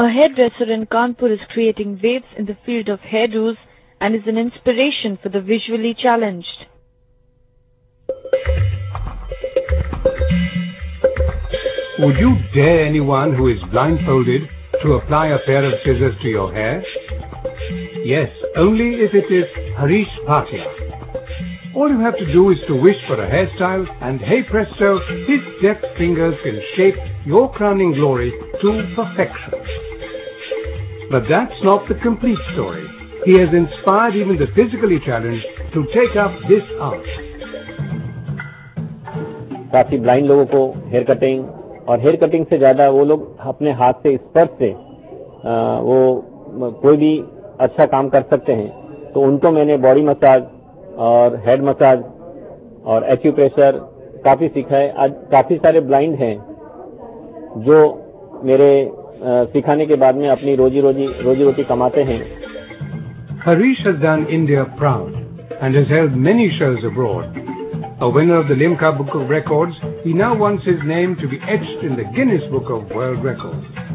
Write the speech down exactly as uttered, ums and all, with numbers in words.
A hairdresser in Kanpur is creating waves in the field of hairdos and is an inspiration for the visually challenged. Would you dare anyone who is blindfolded to apply a pair of scissors to your hair? Yes, only if it is Harish Bhatia. All you have to do is to wish for a hairstyle and hey presto, his deft fingers can shape your crowning glory to perfection. But that's not the complete story. He has inspired even the physically challenged to take up this art. काफी blind लोगों को hair cutting और hair cutting से ज्यादा वो लोग अपने हाथ से स्पर्श से आ, वो कोई भी अच्छा काम कर सकते हैं, तो उनको मैंने बॉडी मसाज और हेड मसाज और एक्यूप्रेशर काफी सिखाए. आज काफी सारे ब्लाइंड हैं जो मेरे आ, सिखाने के बाद में अपनी रोजी रोजी रोजी रोटी कमाते हैं. Harish has done India proud and has held many shows abroad. A winner of the Limca Book of Records, he now wants his name to be etched in the Guinness Book of World Records.